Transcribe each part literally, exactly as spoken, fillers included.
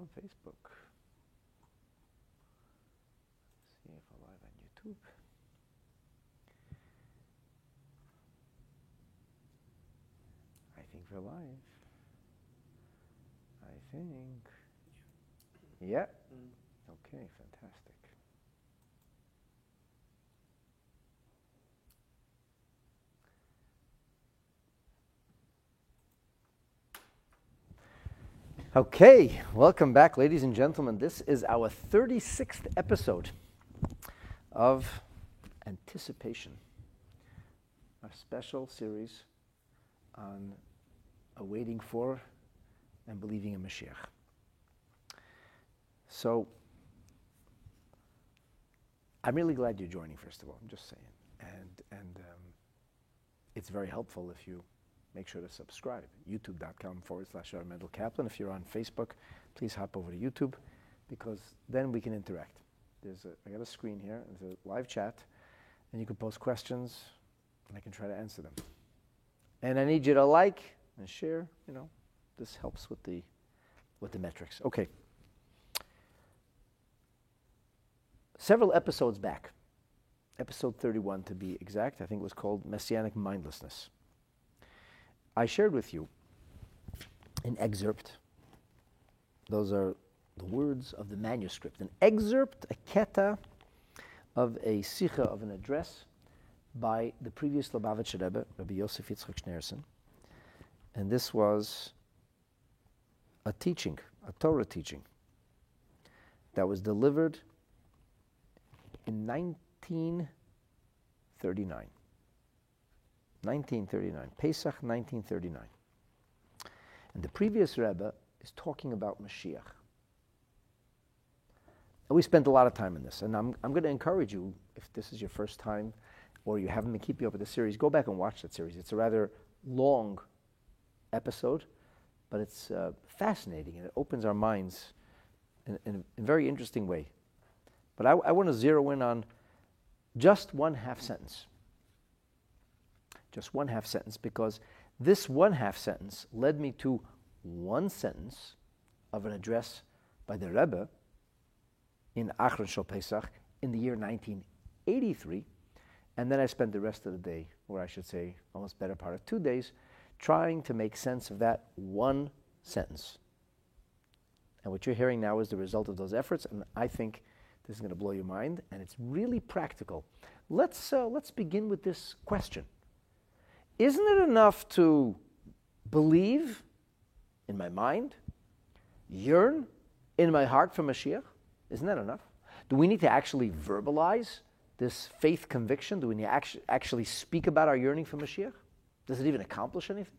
on Facebook. See if we're live on YouTube. I think we're live. I think. Yeah. Mm. Okay, fantastic. Okay, welcome back, ladies and gentlemen. This is our thirty-sixth episode of Anticipation, our special series on awaiting for and believing in Mashiach. So, I'm really glad you're joining, first of all, I'm just saying. And, and um, it's very helpful if you make sure to subscribe. YouTube.com forward slash Rabbi Mendel Kaplan. If you're on Facebook, please hop over to YouTube, because then we can interact. There's a, I got a screen here, there's a live chat, and you can post questions, and I can try to answer them. And I need you to like and share, you know, this helps with the, with the metrics. Okay. Several episodes back, episode thirty-one to be exact, I think it was called Messianic Mindlessness. I shared with you an excerpt. Those are the words of the manuscript. An excerpt, a keta, of a sicha, of an address by the previous Lubavitcher Rebbe, Rabbi Yosef Yitzchak Schneerson. And this was a teaching, a Torah teaching, that was delivered in nineteen thirty-nine. nineteen thirty-nine, Pesach nineteen thirty-nine. And the previous Rebbe is talking about Mashiach. And we spent a lot of time in this, and I'm, I'm going to encourage you, if this is your first time, or you haven't been keeping up with the series, go back and watch that series. It's a rather long episode, but it's uh, fascinating, and it opens our minds in, in a very interesting way. But I, I want to zero in on just one half sentence. Just one half sentence, because this one half sentence led me to one sentence of an address by the Rebbe in Achron Shel Pesach in the year nineteen eighty-three, and then I spent the rest of the day, or I should say almost better part of two days, trying to make sense of that one sentence. And what you're hearing now is the result of those efforts, and I think this is going to blow your mind, and it's really practical. Let's uh, let's begin with this question. Isn't it enough to believe in my mind, yearn in my heart for Mashiach? Isn't that enough? Do we need to actually verbalize this faith conviction? Do we need to actually, actually speak about our yearning for Mashiach? Does it even accomplish anything?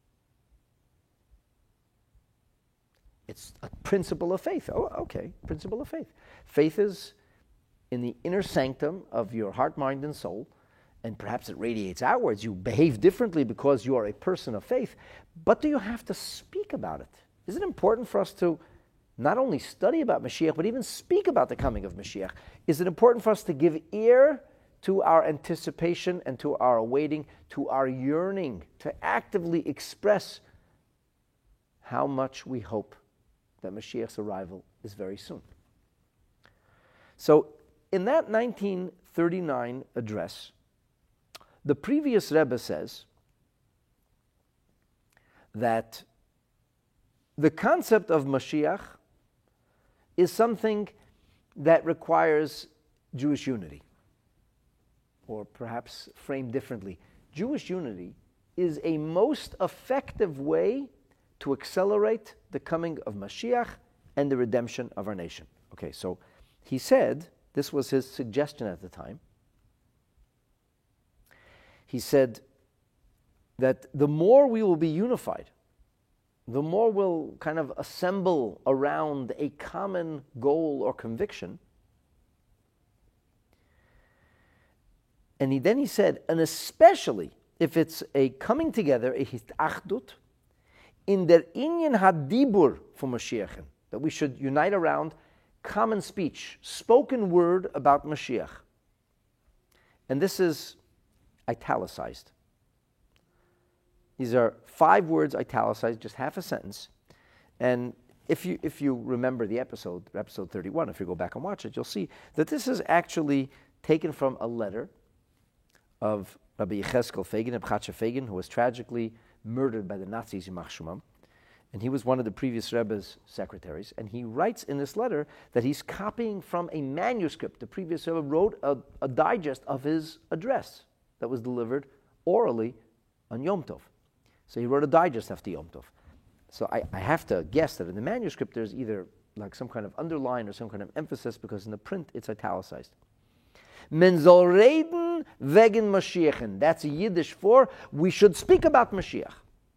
It's a principle of faith. Oh, okay, principle of faith. Faith is in the inner sanctum of your heart, mind, and soul, and perhaps it radiates outwards. You behave differently because you are a person of faith. But do you have to speak about it? Is it important for us to not only study about Mashiach, but even speak about the coming of Mashiach? Is it important for us to give ear to our anticipation and to our awaiting, to our yearning, to actively express how much we hope that Mashiach's arrival is very soon? So, in that nineteen thirty-nine address, the previous Rebbe says that the concept of Mashiach is something that requires Jewish unity. Or perhaps framed differently, Jewish unity is a most effective way to accelerate the coming of Mashiach and the redemption of our nation. Okay, so he said, this was his suggestion at the time, he said that the more we will be unified, the more we'll kind of assemble around a common goal or conviction. And he, then he said, and especially if it's a coming together, a hitachdut, in der inyan hadibur for Mashiach, that we should unite around common speech, spoken word about Mashiach. And this is italicized. These are five words italicized, just half a sentence. And if you if you remember the episode, episode thirty-one, if you go back and watch it, you'll see that this is actually taken from a letter of Rabbi Yecheskel Fagin, Rabbi Chatzah Fagin, who was tragically murdered by the Nazis in Yimach Shumam. And he was one of the previous Rebbe's secretaries. And he writes in this letter that he's copying from a manuscript. The previous Rebbe wrote a, a digest of his address that was delivered orally on Yom Tov. So he wrote a digest after Yom Tov. So I, I have to guess that in the manuscript there's either like some kind of underline or some kind of emphasis, because in the print it's italicized. Men soll reden wegen Mashiach. That's a Yiddish for we should speak about Mashiach.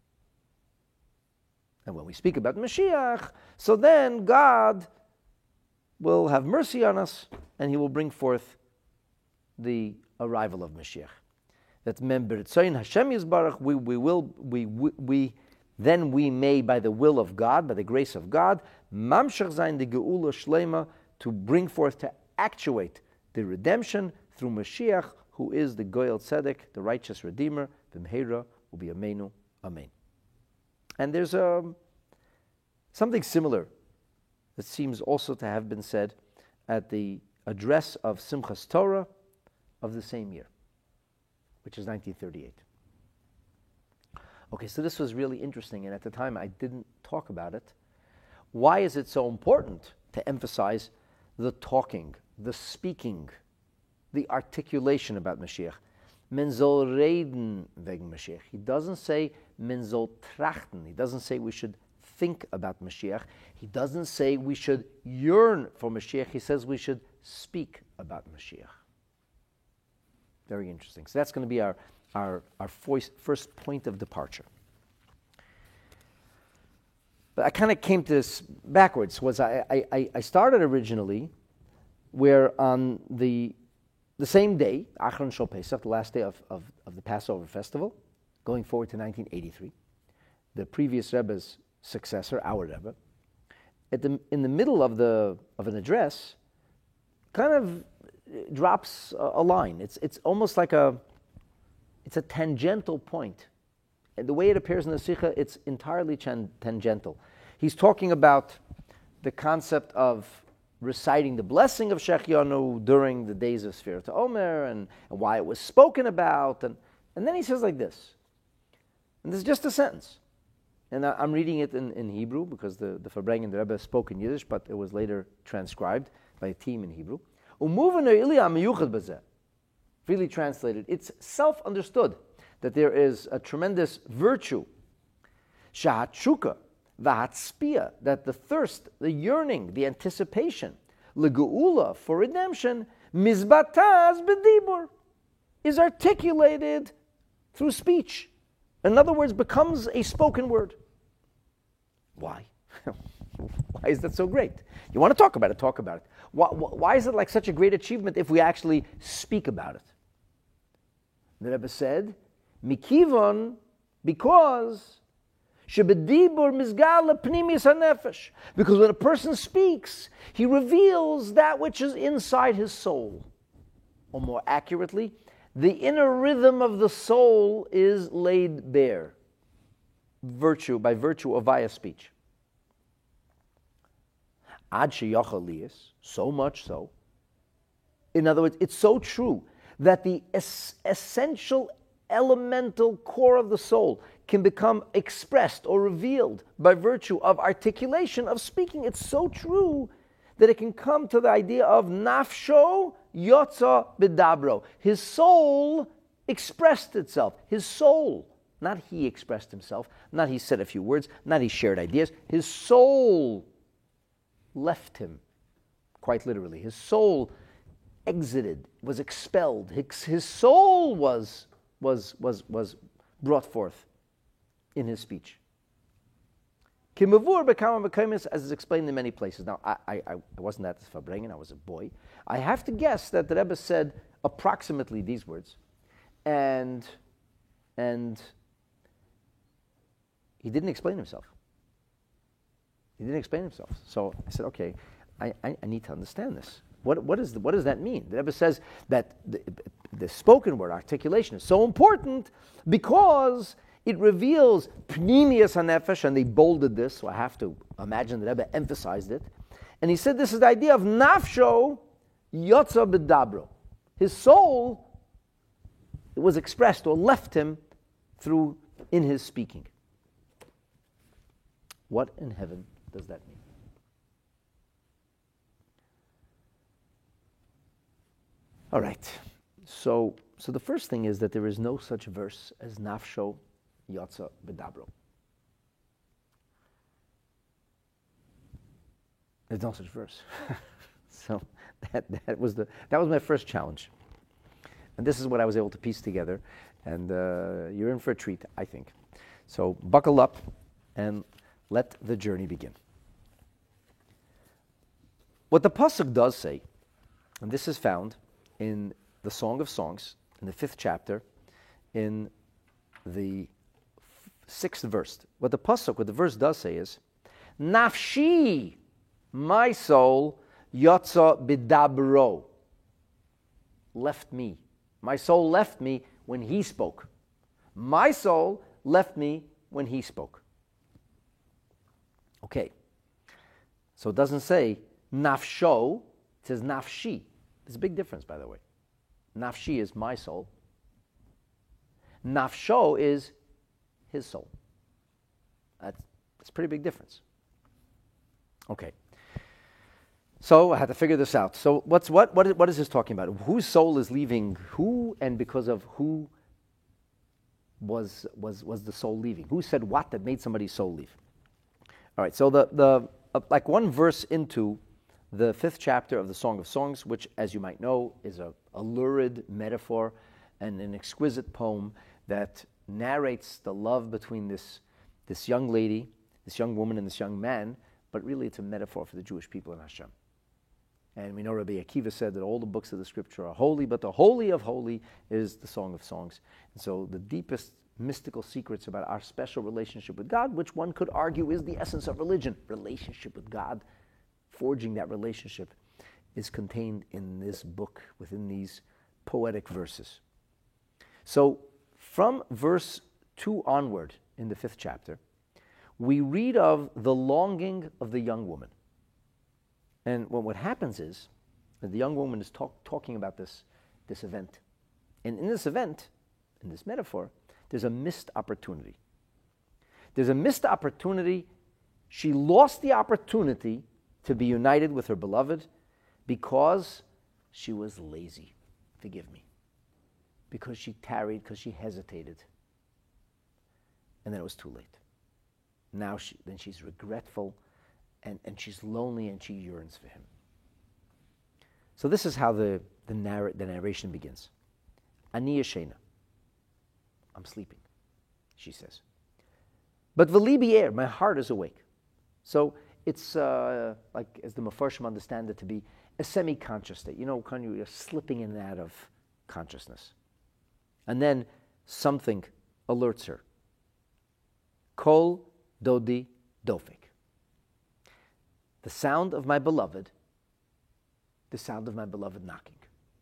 And when we speak about Mashiach, so then God will have mercy on us and he will bring forth the arrival of Mashiach. That member Tzayin Hashem Yisbarach, we we will we, we we then we may, by the will of God, by the grace of God, mamshach zayin the geula shlema, to bring forth, to actuate the redemption through Mashiach, who is the Goyel Tzedek, the righteous Redeemer. V'mheira ubi amenu, amen. And there's um, something similar that seems also to have been said at the address of Simchas Torah of the same year, which is nineteen thirty-eight. Okay, so this was really interesting, and at the time I didn't talk about it. Why is it so important to emphasize the talking, the speaking, the articulation about Mashiach? Men soll reden wegen Mashiach. He doesn't say men soll trachten. He doesn't say we should think about Mashiach. He doesn't say we should yearn for Mashiach. He says we should speak about Mashiach. Very interesting. So that's going to be our, our, our voice, first point of departure. But I kind of came to this backwards. Was I, I, I started originally where on the the same day, Achron Shal Pesach, the last day of, of, of the Passover festival, going forward to nineteen eighty-three, the previous Rebbe's successor, our Rebbe, at the, in the middle of the of an address, kind of drops a, a line. It's it's almost like a it's a tangential point. And the way it appears in the Sikha, it's entirely chan- tangential. He's talking about the concept of reciting the blessing of Shechianu during the days of Sfirat Omer, and, and why it was spoken about, and, and then he says like this, and this is just a sentence, and I, I'm reading it in, in Hebrew because the, the Farbrengen, the Rebbe, spoke in Yiddish, but it was later transcribed by a team in Hebrew. Really translated, it's self-understood that there is a tremendous virtue, shahatshuka, v'hatspia, that the thirst, the yearning, the anticipation, legeula, for redemption, mizbataz b'dibur, is articulated through speech. In other words, becomes a spoken word. Why? Why is that so great? You want to talk about it, talk about it. Why, why is it like such a great achievement if we actually speak about it? The Rebbe said, Mikivon, because shebedibur mizgal pnimis hanefesh, because when a person speaks, he reveals that which is inside his soul. Or more accurately, the inner rhythm of the soul is laid bare, virtue by virtue of via speech. Ad sheyachal liyas, so much so. In other words, it's so true that the es- essential elemental core of the soul can become expressed or revealed by virtue of articulation, of speaking. It's so true that it can come to the idea of nafsho yotza b'dabro. His soul expressed itself. His soul, not he expressed himself, not he said a few words, not he shared ideas. His soul left him, quite literally. His soul exited, was expelled. His, his soul was, was, was, was brought forth in his speech. Kimavur bekama bekamis, as is explained in many places. Now, I, I, I wasn't at the Farbrengen, I was a boy. I have to guess that the Rebbe said approximately these words. And, and he didn't explain himself. He didn't explain himself. So I said, okay, I, I, I need to understand this. What, what, is the, what does that mean? The Rebbe says that the, the spoken word, articulation, is so important because It reveals Pnimius HaNefesh, and they bolded this, so I have to imagine the Rebbe emphasized it. And he said this is the idea of Nafsho Yotza B'dabro. His soul, it was expressed or left him through in his speaking. What in heaven does that mean? All right. So, so the first thing is that there is no such verse as Nafsho Yotza B'dabro. There's no such verse. So that, that was the that was my first challenge. And this is what I was able to piece together. And uh, you're in for a treat, I think. So buckle up and let the journey begin. What the Pasuk does say, and this is found in the Song of Songs, in the fifth chapter, in the f- sixth verse. What the Pasuk, what the verse does say is, Nafshi, my soul, Yotza B'dabro, left me. My soul left me when he spoke. My soul left me when he spoke. Okay. So it doesn't say nafsho, it says nafshi. There's a big difference, by the way. Nafshi is my soul. Nafsho is his soul. That's, that's a pretty big difference. Okay. So I had to figure this out. So what's what? What is, what is this talking about? Whose soul is leaving who, and because of who was was was the soul leaving? Who said what that made somebody's soul leave? All right. So the the uh, like one verse into the fifth chapter of the Song of Songs, which, as you might know, is a, a lurid metaphor and an exquisite poem that narrates the love between this this young lady, this young woman, and this young man. But really, it's a metaphor for the Jewish people in Hashem. And we know Rabbi Akiva said that all the books of the Scripture are holy, but the holy of holy is the Song of Songs. And so the deepest mystical secrets about our special relationship with God, which one could argue is the essence of religion, relationship with God, forging that relationship, is contained in this book, within these poetic verses. So from verse two onward in the fifth chapter, we read of the longing of the young woman. And what, what happens is that the young woman is talk, talking about this, this event. And in this event, in this metaphor, there's a missed opportunity. There's a missed opportunity. She lost the opportunity to be united with her beloved because she was lazy. Forgive me. Because she tarried, because she hesitated. And then it was too late. Now she, then she's regretful, and, and she's lonely, and she yearns for him. So this is how the, the, narr- the narration begins. Ani yeshena. I'm sleeping, she says. But v'libi er, my heart is awake. So it's uh, like, as the Mefarshim understand it, to be a semi-conscious state. You know, kind of you're slipping in and out of consciousness. And then something alerts her. Kol dodi dofek. The sound of my beloved, the sound of my beloved knocking.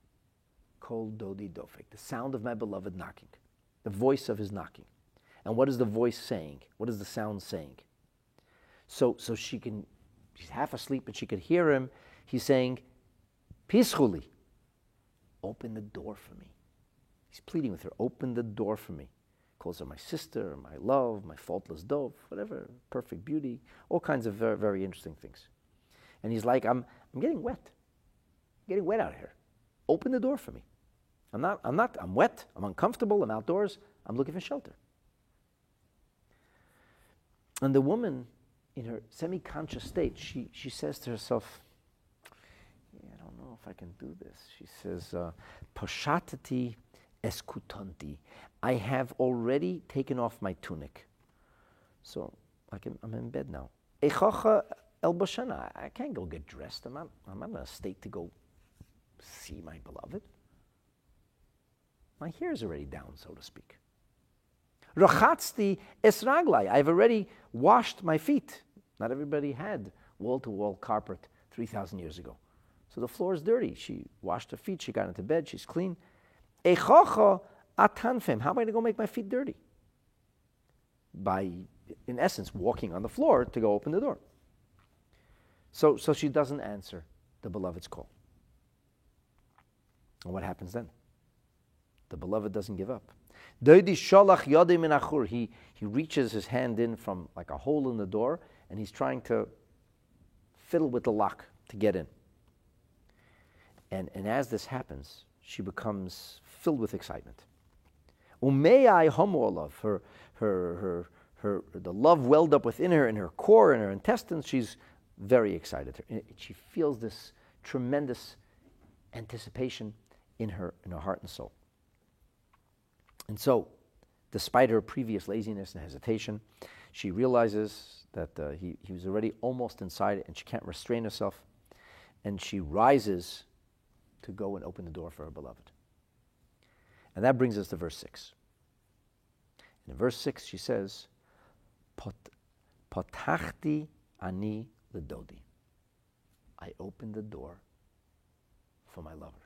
Kol dodi dofek. The sound of my beloved knocking. The voice of his knocking. And what is the voice saying? What is the sound saying? So, so she can, she's half asleep and she could hear him. He's saying, Pischuli, open the door for me. He's pleading with her, open the door for me. Calls her my sister, my love, my faultless dove, whatever, perfect beauty, all kinds of very, very interesting things. And he's like, I'm, I'm getting wet. I'm getting wet out here. Open the door for me. I'm not, I'm not, I'm wet, I'm uncomfortable, I'm outdoors, I'm looking for shelter. And the woman, in her semi-conscious state, she, she says to herself, yeah, I don't know if I can do this. She says, Poshatati eskutanti. I have already taken off my tunic. So I can, I'm in bed now. Echacha el bashana. I can't go get dressed. I'm not, I'm not in a state to go see my beloved. My hair is already down, so to speak. Rachatzti esraglai. I've already washed my feet. Not everybody had wall-to-wall carpet three thousand years ago. So the floor is dirty. She washed her feet. She got into bed. She's clean. Echacha atanfem. How am I going to go make my feet dirty? by, in essence, walking on the floor to go open the door. So, so she doesn't answer the beloved's call. And what happens then? The beloved doesn't give up. He, he reaches his hand in from like a hole in the door, and he's trying to fiddle with the lock to get in. And, and as this happens, she becomes filled with excitement. Umei homolov, her, her, her, her, the love welled up within her, in her core, in her intestines. She's very excited. She feels this tremendous anticipation in her, in her heart and soul. And so, despite her previous laziness and hesitation, she realizes that uh, he, he was already almost inside and she can't restrain herself. And she rises to go and open the door for her beloved. And that brings us to verse six. In verse six, she says, Potachti ani ledodi. I opened the door for my lover.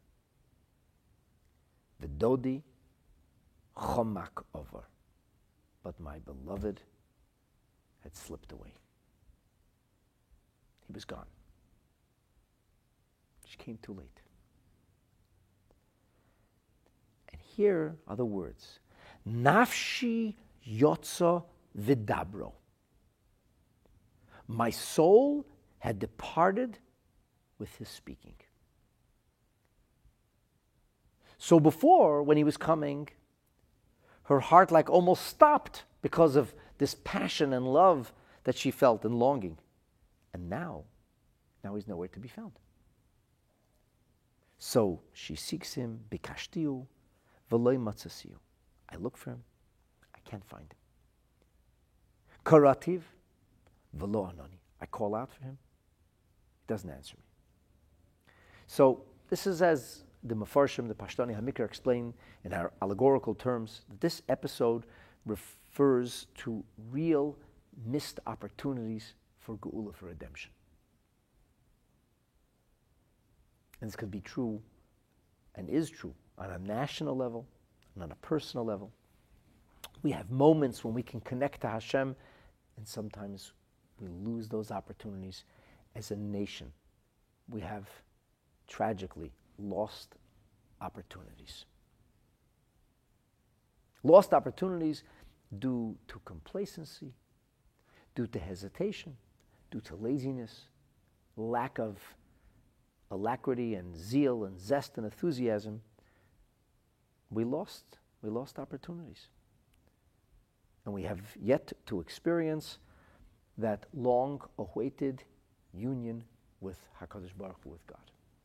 V'dodi chomak over. But my beloved had slipped away. He was gone. She came too late. And here are the words. Nafshi yotza vidabro. My soul had departed with his speaking. So before, when he was coming, her heart like almost stopped because of this passion and love that she felt and longing. And now, now he's nowhere to be found. So she seeks him, bikashtiu, v'loi matzasiu. I look for him, I can't find him. Karativ, v'lo anoni. I call out for him, he doesn't answer me. So this is as the Mefarshim, the Pashtani HaMikra explain in our allegorical terms, that this episode refers to real missed opportunities for Geula, for redemption. And this could be true and is true on a national level and on a personal level. We have moments when we can connect to Hashem, and sometimes we lose those opportunities. As a nation, we have tragically lost opportunities. Lost opportunities due to complacency, due to hesitation, due to laziness, lack of alacrity and zeal and zest and enthusiasm. We lost, we lost opportunities. And we have yet to experience that long-awaited union with HaKadosh Baruch Hu, with God.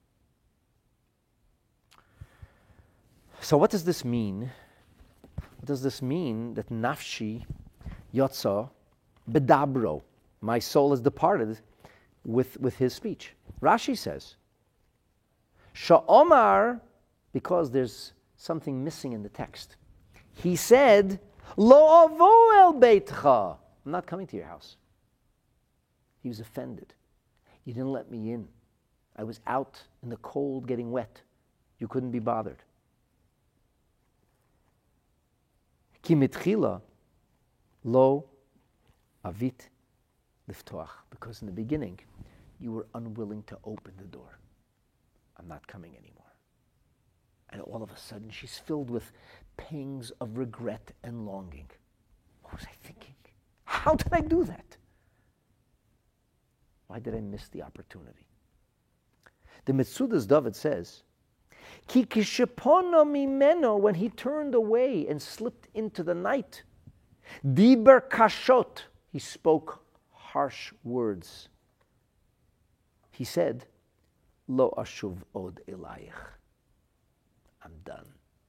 So what does this mean? What does this mean that nafshi yotza bedabro, my soul has departed with, with his speech? Rashi says, Sha'omar, because there's something missing in the text. He said, Lo avo el beitcha. I'm not coming to your house. He was offended. You didn't let me in. I was out in the cold getting wet. You couldn't be bothered. Ki mitchila lo avit liftoach. Because in the beginning, you were unwilling to open the door. I'm not coming anymore. And all of a sudden, she's filled with pangs of regret and longing. What was I thinking? How did I do that? Why did I miss the opportunity? The Metzudas David says, Ki kishepono mimeno, when he turned away and slipped into the night, diber kashot, he spoke harsh words. He said, Lo ashuv od elayich. I'm done.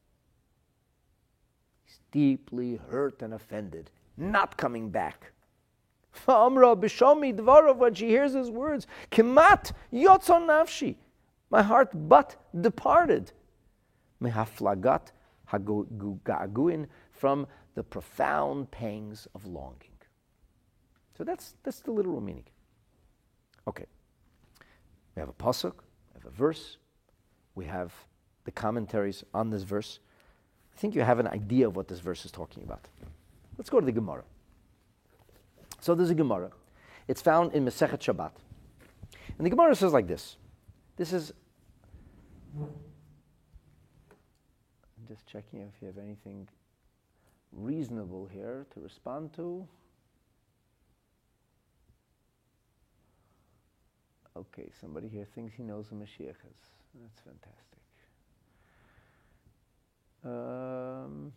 He's deeply hurt and offended, not coming back. Fa'amra b'shomi dvarav, when she hears his words, Kemat yotzon nafshi, my heart but departed. Mehaflagat hagugaguin, from the profound pangs of longing. So that's that's the literal meaning. Okay. We have a pasuk, we have a verse, we have the commentaries on this verse. I think you have an idea of what this verse is talking about. Let's go to the Gemara. So there's a Gemara. It's found in Masechet Shabbat. And the Gemara says like this. This is... I'm just checking if you have anything reasonable here to respond to. Okay, somebody here thinks he knows who Mashiach is. That's fantastic. Um,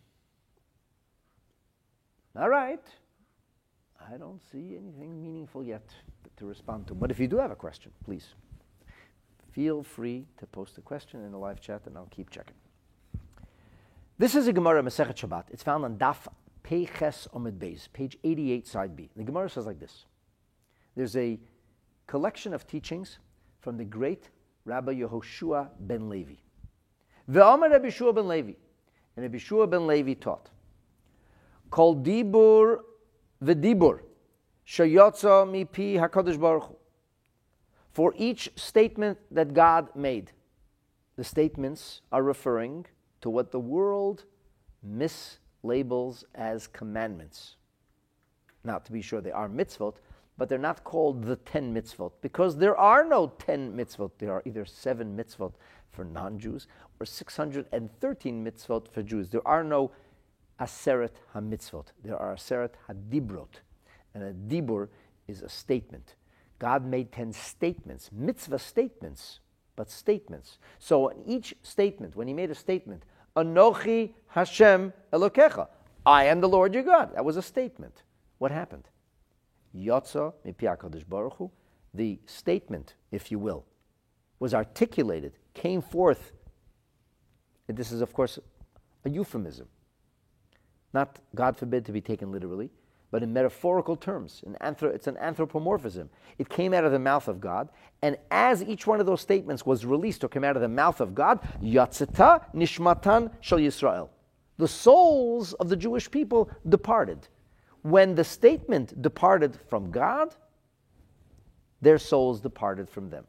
all right. I don't see anything meaningful yet to respond to. But if you do have a question, please feel free to post a question in the live chat and I'll keep checking. This is a Gemara Masechet Shabbat. It's found on Daf Peiches Omid Beis, page eighty-eight, side B. The Gemara says like this. There's a collection of teachings from the great Rabbi Yehoshua ben Levi. Ve'omer Rabbi Yehoshua ben Levi. And Rabbi Yehoshua ben Levi taught, Kol dibur v'dibur sheyotza mipi HaKadosh Baruch Hu. For each statement that God made, the statements are referring to what the world mislabels as commandments. Now, to be sure, they are mitzvot, but they're not called the ten mitzvot, because there are no ten mitzvot. There are either seven mitzvot for non-Jews or six hundred thirteen mitzvot for Jews. There are no aseret ha-mitzvot. There are aseret ha-dibrot. And a dibur is a statement. God made ten statements, mitzvah statements, but statements. So in each statement, when he made a statement, Anochi Hashem Elokecha, I am the Lord your God. That was a statement. What happened? Yotza mipi HaKadosh Baruch Hu, the statement, if you will, was articulated, came forth. And this is, of course, a euphemism. Not, God forbid, to be taken literally, but in metaphorical terms. In anthro- it's an anthropomorphism. It came out of the mouth of God, and as each one of those statements was released or came out of the mouth of God, Yatzeta Nishmatan Shel Yisrael. The souls of the Jewish people departed. When the statement departed from God, their souls departed from them.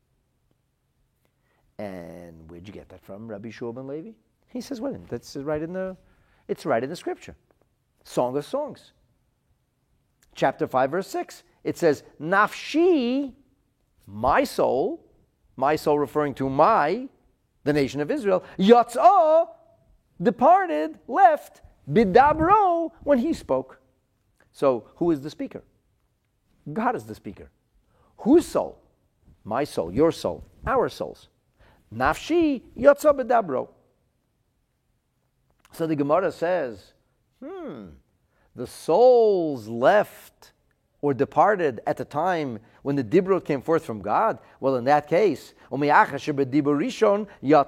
And where'd you get that from, Rabbi Yehoshua ben Levi? He says, well, that's right in the, it's right in the scripture. Song of Songs. Chapter five, verse six. It says, Nafshi, my soul, my soul referring to my, the nation of Israel, Yatzah, departed, left, Bidabro, when he spoke. So, who is the speaker? God is the speaker. Whose soul? My soul, your soul, our souls. Nafshi yotza b'dabro. So the Gemara says, hmm, the souls left or departed at the time when the dibrot came forth from God. Well, in that case, nishmatan,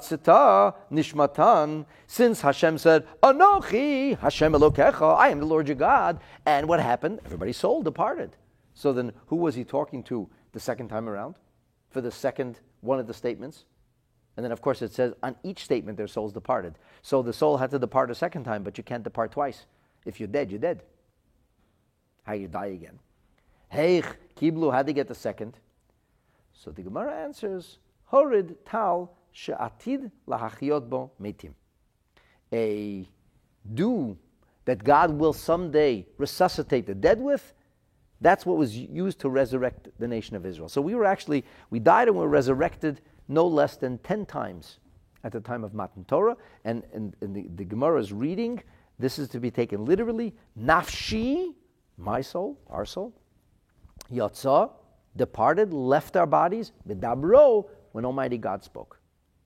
since Hashem said, Anochi, Hashem Elokecha, I am the Lord your God. And what happened? Everybody's soul departed. So then who was he talking to the second time around? For the second one of the statements? And then of course it says, on each statement their souls departed. So the soul had to depart a second time, but you can't depart twice. If you're dead, you're dead. How you die again? Hey, Kiblu, how they get the second? So the Gemara answers, Horid tal she'atid lahachyot bo metim. A dew that God will someday resuscitate the dead with, that's what was used to resurrect the nation of Israel. So we were actually, we died and were resurrected no less than ten times at the time of Matan Torah. And, and, and the, the Gemara's reading, this is to be taken literally, Nafshi, my soul, our soul, Yotza, departed, left our bodies, B'dabro, when Almighty God spoke.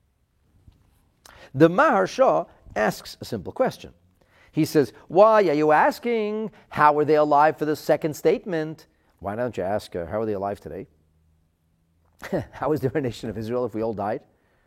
The Maharsha asks a simple question. He says, why are you asking, how are they alive for the second statement? Why don't you ask, uh, how are they alive today? How is there a nation of Israel if we all died?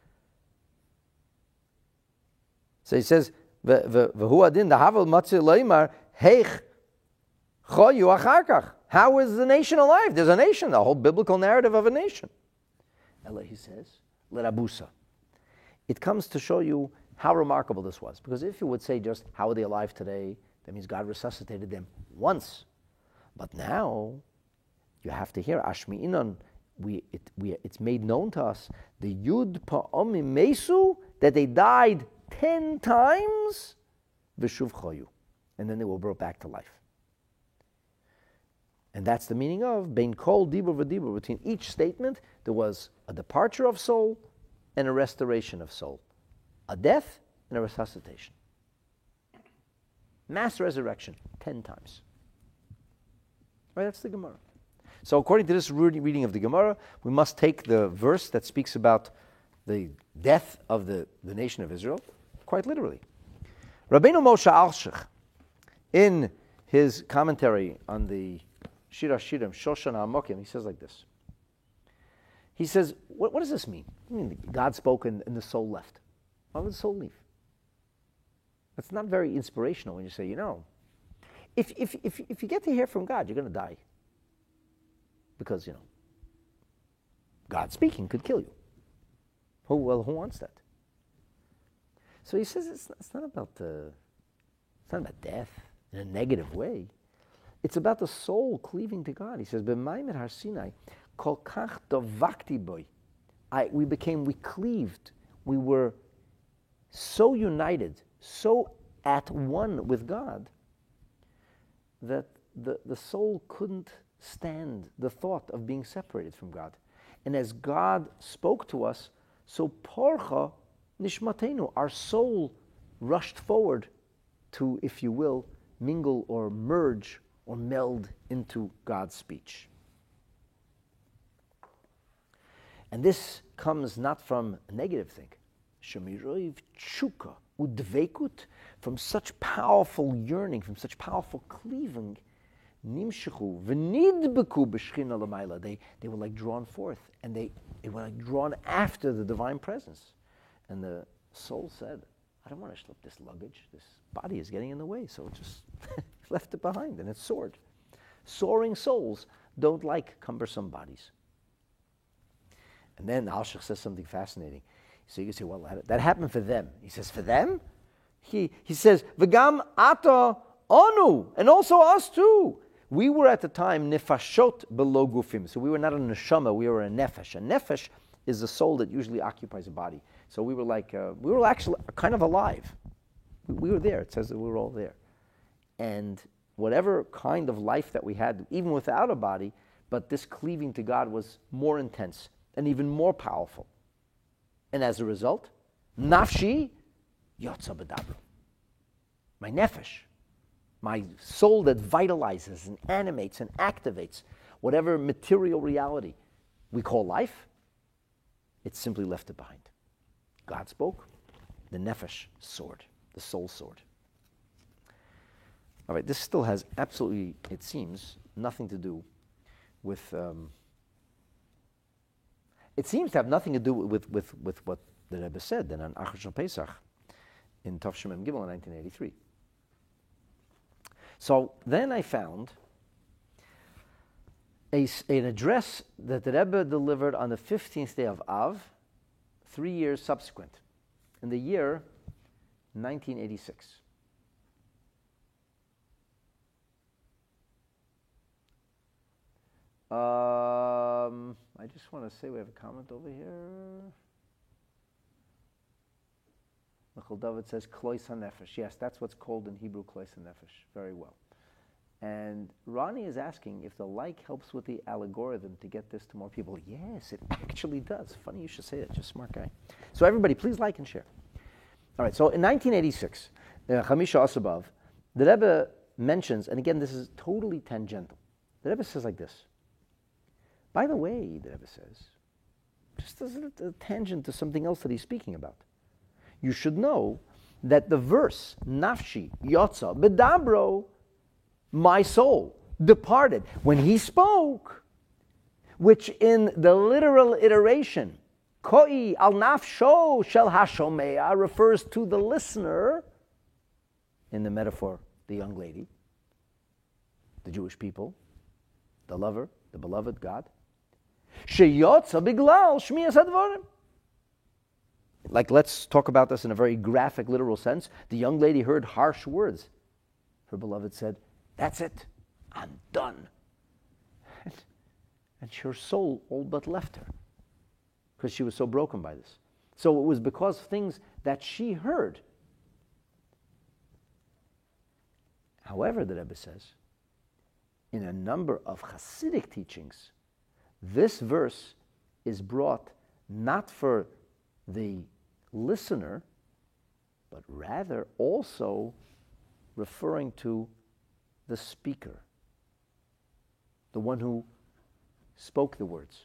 So he says, V'hu adin dahavel matzil loimar heich choyu achar kach. How is the nation alive? There's a nation, the whole biblical narrative of a nation. Ella, he says, l'rabusa. It comes to show you how remarkable this was. Because if you would say just, how are they alive today? That means God resuscitated them once. But now, you have to hear, Ashmi Inon, we, it, we, it's made known to us, the Yud Pa'omim Mesu, that they died ten times, V'shuv Choyu. And then they were brought back to life. And that's the meaning of Bein Kol Dibur V'Dibur. Between each statement, there was a departure of soul and a restoration of soul. A death and a resuscitation. Mass resurrection, ten times. Right, that's the Gemara. So according to this reading of the Gemara, we must take the verse that speaks about the death of the, the nation of Israel quite literally. Rabbeinu Moshe Alshich, in his commentary on the Shir HaShirim, Shoshan HaAmokim, he says like this. He says, what, what does this mean? I mean, God spoke and, and the soul left. Why would the soul leave? That's not very inspirational when you say, you know, if, if, if, if you get to hear from God, you're going to die. Because, you know, God speaking could kill you. Who, well, who wants that? So he says it's, it's not about the, it's not about death in a negative way. It's about the soul cleaving to God. He says, "B'maimer Har Sinai, kol kach davakti boy." I we became, we cleaved, we were so united, so at one with God, that the, the soul couldn't stand the thought of being separated from God. And as God spoke to us, so porcha nishmatenu, our soul rushed forward to, if you will, mingle or merge or meld into God's speech. And this comes not from a negative thing. Shemiroiv tshuka udveikut, from such powerful yearning, from such powerful cleaving, nimshechu v'nidbeku b'shchina l'mayla. They they were like drawn forth, and they, they were like drawn after the divine presence. And the soul said, I don't want to slip this luggage. This body is getting in the way, so it just left it behind, and it soared. Soaring souls don't like cumbersome bodies. And then Alshich says something fascinating. So you can say, well, that, that happened for them. He says, for them? He he says, V'gam ata onu, and also us too. We were at the time nefashot below gufim. So we were not a neshama, we were a nefesh. A nefesh is a soul that usually occupies a body. So we were like, uh, we were actually kind of alive. We, we were there. It says that we were all there. And whatever kind of life that we had, even without a body, but this cleaving to God was more intense and even more powerful. And as a result, nafshi yotza b'dabra. My nefesh, my soul that vitalizes and animates and activates whatever material reality we call life, it simply left it behind. God spoke, the nefesh soared, the soul soared. All right, this still has absolutely, it seems, nothing to do with, um, it seems to have nothing to do with, with, with what the Rebbe said then on Achar Shal Pesach in Tov Shem Mem Gimel in nineteen eighty-three. So then I found a, an address that the Rebbe delivered on the fifteenth day of Av, three years subsequent, in the year nineteen eighty-six. Um, I just want to say we have a comment over here. Michael David says, Klois HaNefesh. Yes, that's what's called in Hebrew Klois HaNefesh. Very well. And Ronnie is asking if the like helps with the algorithm to get this to more people. Yes, it actually does. Funny you should say that. Just a smart guy. So everybody, please like and share. All right, so in nineteen eighty-six, uh, Chamisha Asabav, the Rebbe mentions, and again, this is totally tangential. The Rebbe says like this. By the way, the Rebbe says, just as a, a tangent to something else that he's speaking about, you should know that the verse, Nafshi, Yotza, Bedabro, my soul, departed, when he spoke, which in the literal iteration, Koi al nafsho shel hashomea, refers to the listener, in the metaphor, the young lady, the Jewish people, the lover, the beloved God. Sheyotza biglal shmiyas hadvarim. Like, let's talk about this in a very graphic, literal sense. The young lady heard harsh words. Her beloved said, that's it, I'm done. And, and her soul all but left her because she was so broken by this. So it was because of things that she heard. However, the Rebbe says, in a number of Hasidic teachings, this verse is brought not for the listener, but rather also referring to the speaker, the one who spoke the words.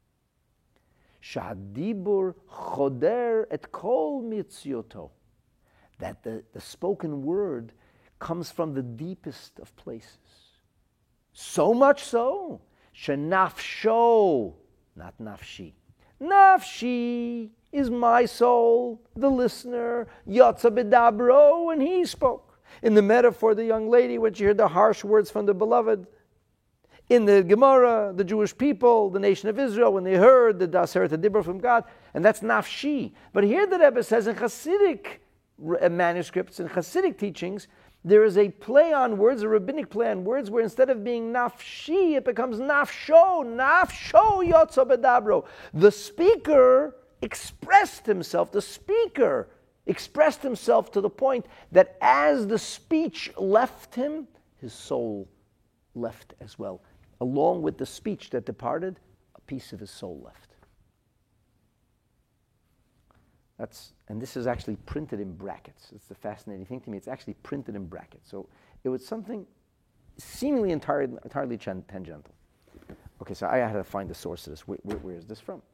Sha'adibur choder et kol mitzioto. That the, the spoken word comes from the deepest of places. So much so, shenafsho, not nafshi. Nafshi is my soul, the listener, yotza bedabro, and he spoke. In the metaphor, the young lady, when she heard the harsh words from the beloved. In the Gemara, the Jewish people, the nation of Israel, when they heard the Daseret HaDibur from God, and that's nafshi. But here the Rebbe says in Hasidic manuscripts and Hasidic teachings, there is a play on words, a rabbinic play on words, where instead of being nafshi, it becomes nafsho, nafsho yotza bedabro. The speaker expressed himself, the speaker expressed himself to the point that as the speech left him, his soul left as well. Along with the speech that departed, a piece of his soul left. That's, and this is actually printed in brackets. It's the fascinating thing to me. It's actually printed in brackets. So it was something seemingly entirely, entirely tangential. Okay, so I had to find the source of this. Where, where, where is this from?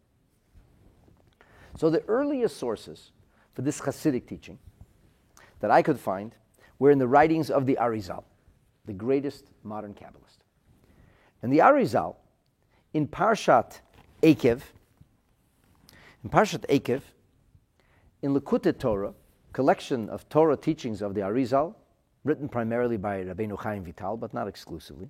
So the earliest sources for this Hasidic teaching that I could find were in the writings of the Arizal, the greatest modern Kabbalist. And the Arizal, in Parshat Ekev, in Parshat Ekev, in Likutei Torah, collection of Torah teachings of the Arizal, written primarily by Rabbeinu Chaim Vital, but not exclusively,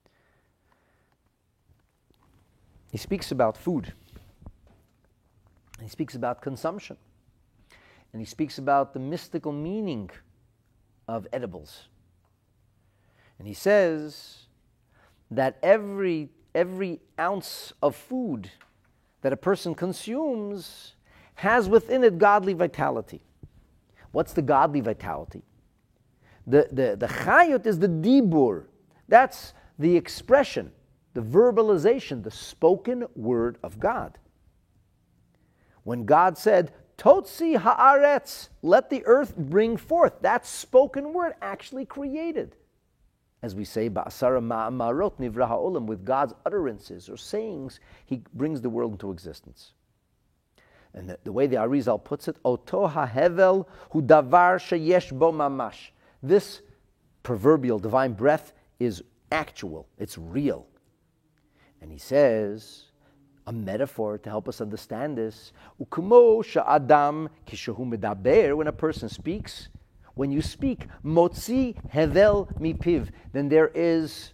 he speaks about food. And he speaks about consumption. And he speaks about the mystical meaning of edibles. And he says that every, every ounce of food that a person consumes has within it godly vitality. What's the godly vitality? The, the, the chayut is the dibur. That's the expression, the verbalization, the spoken word of God. When God said, Totzi haaretz, let the earth bring forth, that spoken word actually created. As we say, Ba'asara ma'amarot nivra ha'olam, with God's utterances or sayings, He brings the world into existence. And the, the way the Arizal puts it, Oto ha'hevel hu davar sheyesh bo mamash. This proverbial divine breath is actual, it's real. And he says, a metaphor to help us understand this, Ukumo sha'adam kishehu medaber, when a person speaks, when you speak, motzi hevel mipiv, then there is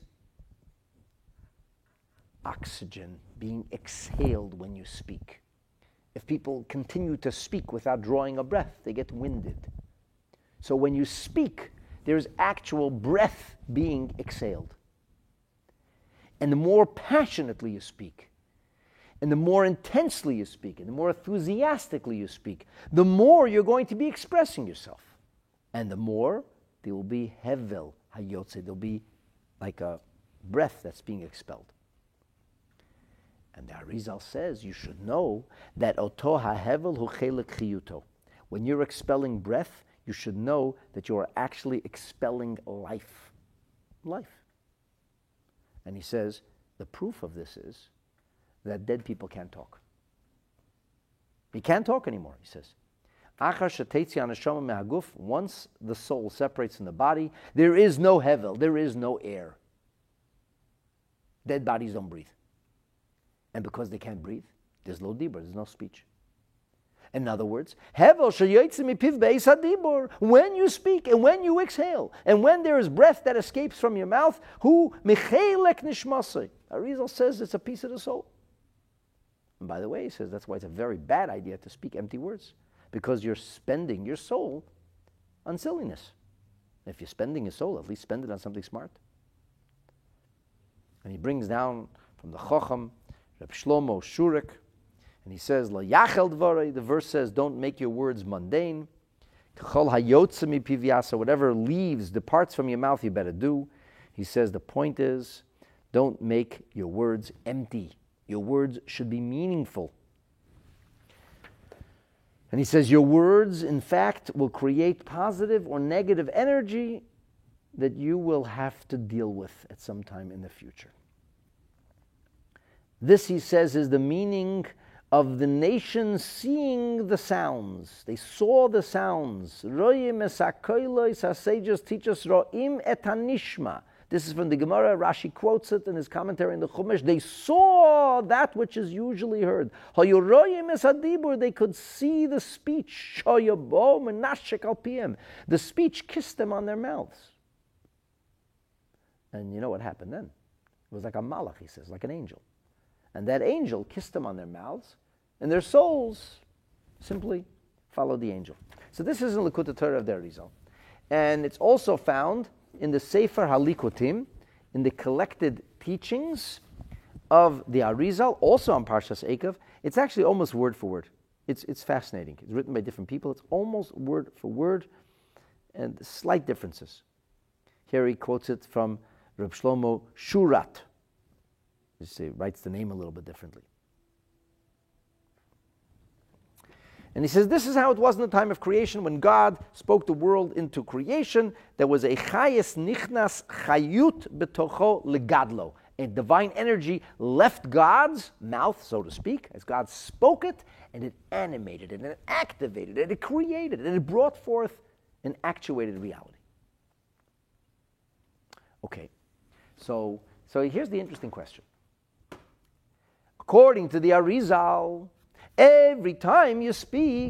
oxygen being exhaled when you speak. If people continue to speak without drawing a breath, they get winded. So when you speak, there's actual breath being exhaled. And the more passionately you speak, and the more intensely you speak, and the more enthusiastically you speak, the more you're going to be expressing yourself. And the more there will be hevel hayotze, there'll be like a breath that's being expelled. And the Arizal says you should know that oto hahevel hu chelek chiyuto. When you're expelling breath, you should know that you are actually expelling life. Life. And he says the proof of this is that dead people can't talk. He can't talk anymore, he says. Once the soul separates from the body, there is no hevel, there is no air. Dead bodies don't breathe. And because they can't breathe, there's lo dibur, there's no speech. In other words, hevel sheyoytze mipiv beis hadibur, when you speak and when you exhale, and when there is breath that escapes from your mouth, hu michelek nishmasei. Arizal says it's a piece of the soul. And by the way, he says that's why it's a very bad idea to speak empty words, because you're spending your soul on silliness. If you're spending your soul, at least spend it on something smart. And he brings down from the Chacham, Reb Shlomo Shurek, and he says, La yachel dvarei, the verse says, don't make your words mundane. K'chol hayotze mipiv yasa, whatever leaves, departs from your mouth, you better do. He says the point is Don't make your words empty. Your words should be meaningful. And he says, your words, in fact, will create positive or negative energy that you will have to deal with at some time in the future. This, he says, is the meaning of the nation seeing the sounds. They saw the sounds. Roim esakoilois, our sages teach us, roim et hanishma. This is from the Gemara. Rashi quotes it in his commentary in the Chumash. They saw that which is usually heard. They could see the speech. The speech kissed them on their mouths. And you know what happened then? It was like a malach, he says, like an angel. And that angel kissed them on their mouths, and their souls simply followed the angel. So this is in Likutei Torah of the Arizal. And it's also found in the Sefer Halikutim, in the collected teachings of the Arizal, also on Parshas Eikev. It's actually almost word for word. It's it's fascinating. It's written by different people. It's almost word for word, and slight differences. Here he quotes it from Reb Shlomo Shurat. He writes the name a little bit differently. And he says, this is how it was in the time of creation, when God spoke the world into creation. There was a chayes nichnas chayut betocho legadlo. A divine energy left God's mouth, so to speak, as God spoke it, and it animated it, and it activated it, and it created it, and it brought forth an actuated reality. Okay, so, so here's the interesting question. According to the Arizal, every time you speak,